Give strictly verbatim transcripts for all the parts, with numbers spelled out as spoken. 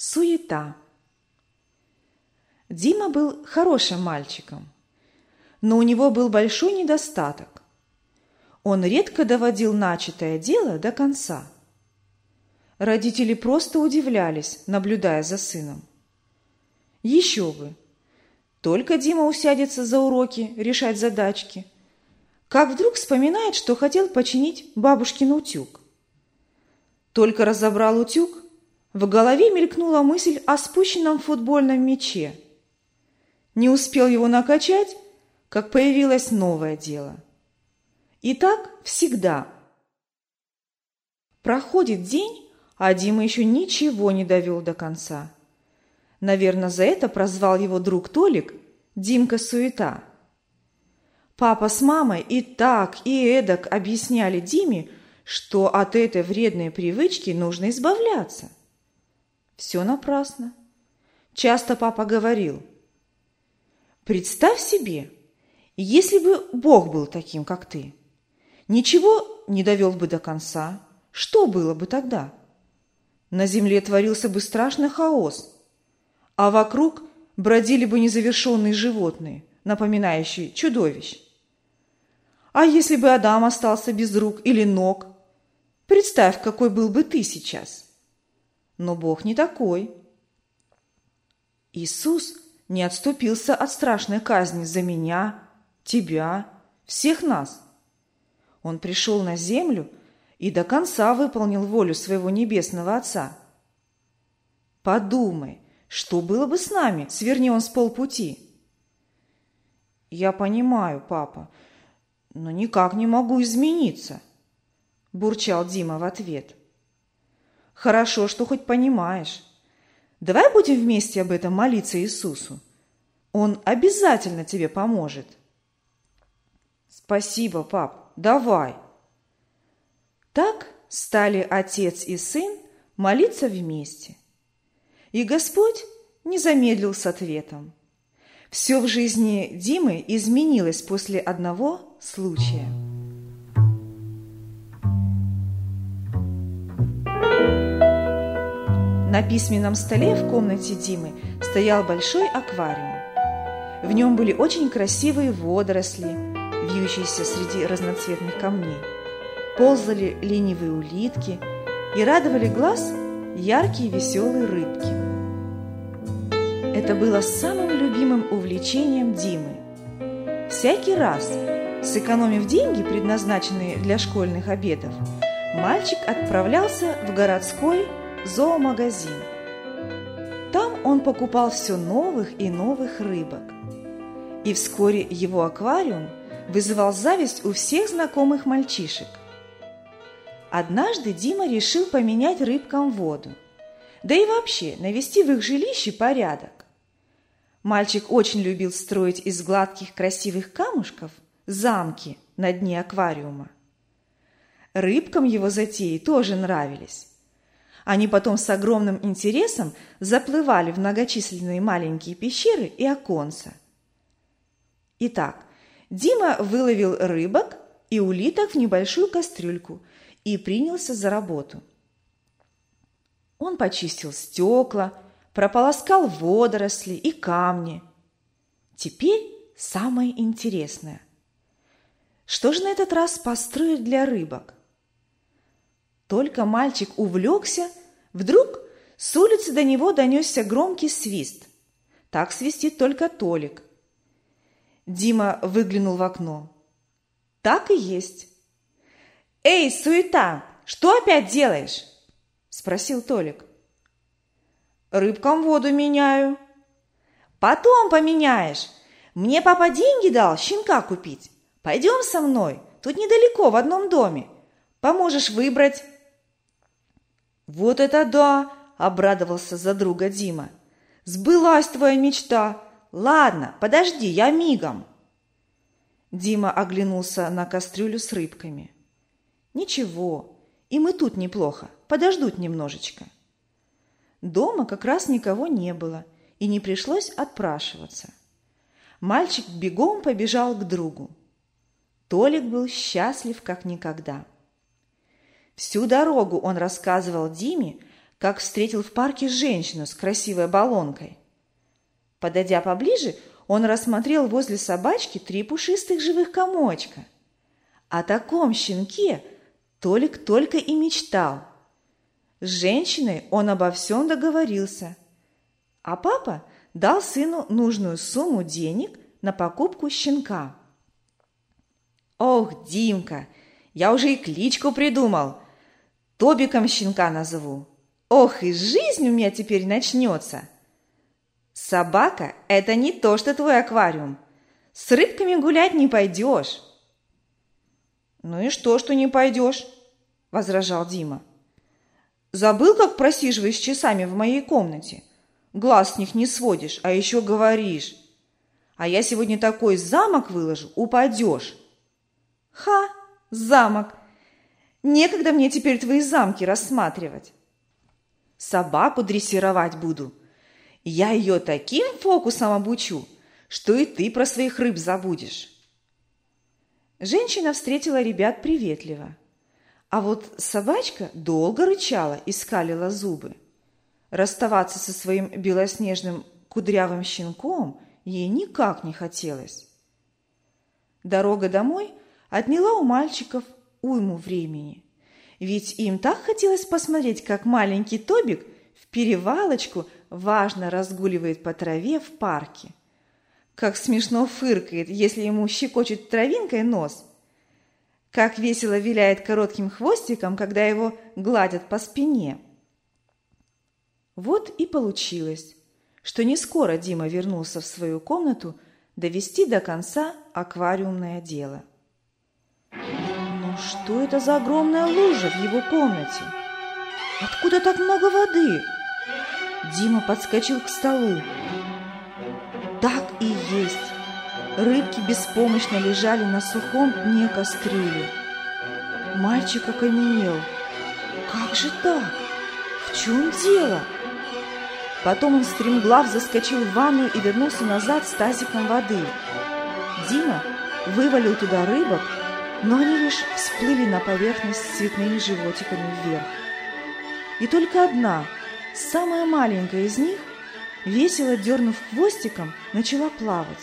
Суета. Дима был хорошим мальчиком, но у него был большой недостаток. Он редко доводил начатое дело до конца. Родители просто удивлялись, наблюдая за сыном. Еще бы! Только Дима усядется за уроки решать задачки, как вдруг вспоминает, что хотел починить бабушкин утюг. Только разобрал утюг, в голове мелькнула мысль о спущенном футбольном мяче. Не успел его накачать, как появилось новое дело. И так всегда. Проходит день, а Дима еще ничего не довел до конца. Наверное, за это прозвал его друг Толик Димка Суета. Папа с мамой и так, и эдак объясняли Диме, что от этой вредной привычки нужно избавляться. Все напрасно. Часто папа говорил: «Представь себе, если бы Бог был таким, как ты, ничего не довел бы до конца, что было бы тогда? На земле творился бы страшный хаос, а вокруг бродили бы незавершенные животные, напоминающие чудовищ. А если бы Адам остался без рук или ног, представь, какой был бы ты сейчас». Но Бог не такой. Иисус не отступился от страшной казни за меня, тебя, всех нас. Он пришел на землю и до конца выполнил волю своего небесного Отца. Подумай, что было бы с нами, сверни он с полпути. Я понимаю, папа, но никак не могу измениться, бурчал Дима в ответ. Хорошо, что хоть понимаешь. Давай будем вместе об этом молиться Иисусу. Он обязательно тебе поможет. Спасибо, пап, давай. Так стали отец и сын молиться вместе. И Господь не замедлил с ответом. Все в жизни Димы изменилось после одного случая. На письменном столе в комнате Димы стоял большой аквариум. В нем были очень красивые водоросли, вьющиеся среди разноцветных камней. Ползали ленивые улитки и радовали глаз яркие веселые рыбки. Это было самым любимым увлечением Димы. Всякий раз, сэкономив деньги, предназначенные для школьных обедов, мальчик отправлялся в городской зоомагазин. Там он покупал все новых и новых рыбок. И вскоре его аквариум вызывал зависть у всех знакомых мальчишек. Однажды Дима решил поменять рыбкам воду, да и вообще навести в их жилище порядок. Мальчик очень любил строить из гладких красивых камушков замки на дне аквариума. Рыбкам его затеи тоже нравились. Они потом с огромным интересом заплывали в многочисленные маленькие пещеры и оконца. Итак, Дима выловил рыбок и улиток в небольшую кастрюльку и принялся за работу. Он почистил стекла, прополоскал водоросли и камни. Теперь самое интересное. Что же на этот раз построить для рыбок? Только мальчик увлекся, вдруг с улицы до него донесся громкий свист. Так свистит только Толик. Дима выглянул в окно. Так и есть. «Эй, Суета, что опять делаешь?» – спросил Толик. «Рыбкам воду меняю». «Потом поменяешь. Мне папа деньги дал щенка купить. Пойдем со мной, тут недалеко, в одном доме. Поможешь выбрать». «Вот это да!» – обрадовался за друга Дима. «Сбылась твоя мечта! Ладно, подожди, я мигом!» Дима оглянулся на кастрюлю с рыбками. «Ничего, им и тут неплохо, подождут немножечко». Дома как раз никого не было, и не пришлось отпрашиваться. Мальчик бегом побежал к другу. Толик был счастлив как никогда. Всю дорогу он рассказывал Диме, как встретил в парке женщину с красивой баллонкой. Подойдя поближе, он рассмотрел возле собачки три пушистых живых комочка. О таком щенке Толик только и мечтал. С женщиной он обо всем договорился, а папа дал сыну нужную сумму денег на покупку щенка. «Ох, Димка, я уже и кличку придумал. Тобиком щенка назову. Ох, и жизнь у меня теперь начнется. Собака – это не то, что твой аквариум. С рыбками гулять не пойдешь». «Ну и что, что не пойдешь?» – возражал Дима. «Забыл, как просиживаешь часами в моей комнате? Глаз с них не сводишь, а еще говоришь. А я сегодня такой замок выложу, упадешь». «Ха, замок! Некогда мне теперь твои замки рассматривать. Собаку дрессировать буду. Я ее таким фокусом обучу, что и ты про своих рыб забудешь». Женщина встретила ребят приветливо, а вот собачка долго рычала и скалила зубы. Расставаться со своим белоснежным кудрявым щенком ей никак не хотелось. Дорога домой отняла у мальчиков уйму времени, ведь им так хотелось посмотреть, как маленький Тобик в перевалочку важно разгуливает по траве в парке, как смешно фыркает, если ему щекочет травинкой нос, как весело виляет коротким хвостиком, когда его гладят по спине. Вот и получилось, что не скоро Дима вернулся в свою комнату довести до конца аквариумное дело. Но что это за огромная лужа в его комнате? Откуда так много воды? Дима подскочил к столу. Так и есть. Рыбки беспомощно лежали на сухом дне кастрюли. Мальчик окаменел. Как же так? В чем дело? Потом он стремглав заскочил в ванную и вернулся назад с тазиком воды. Дима вывалил туда рыбок, но они лишь всплыли на поверхность с цветными животиками вверх. И только одна, самая маленькая из них, весело дернув хвостиком, начала плавать.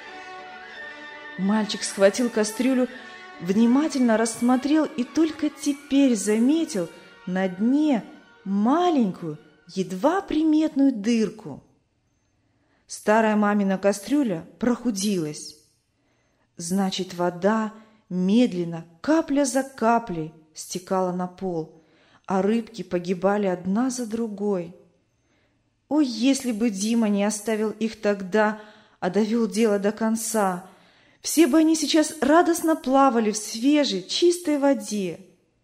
Мальчик схватил кастрюлю, внимательно рассмотрел и только теперь заметил на дне маленькую, едва приметную дырку. Старая мамина кастрюля прохудилась. Значит, вода медленно, капля за каплей, стекала на пол, а рыбки погибали одна за другой. Ой, если бы Дима не оставил их тогда, а довел дело до конца, все бы они сейчас радостно плавали в свежей, чистой воде.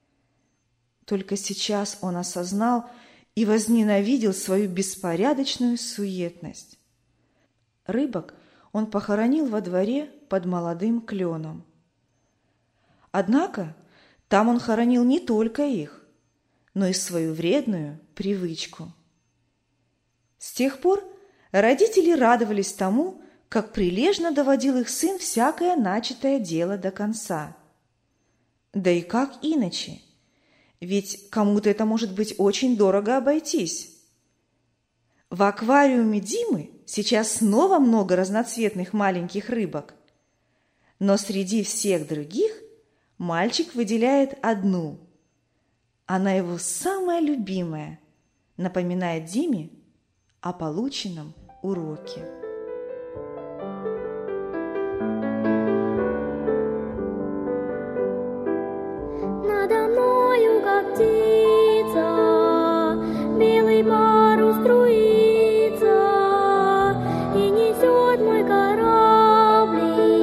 Только сейчас он осознал и возненавидел свою беспорядочную суетность. Рыбок он похоронил во дворе под молодым кленом. Однако там он хоронил не только их, но и свою вредную привычку. С тех пор родители радовались тому, как прилежно доводил их сын всякое начатое дело до конца. Да и как иначе? Ведь кому-то это может быть очень дорого обойтись. В аквариуме Димы сейчас снова много разноцветных маленьких рыбок, но среди всех других мальчик выделяет одну. Она его самая любимая, напоминает Диме о полученном уроке. Надо мною, как птица, белый парус струится, и несет мой кораблик,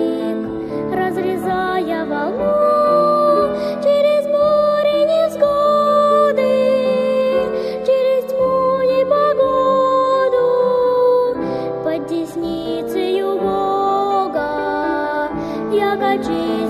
разрезая волну через море невзгоды, через тьму непогоду, под десницею Бога я качаюсь.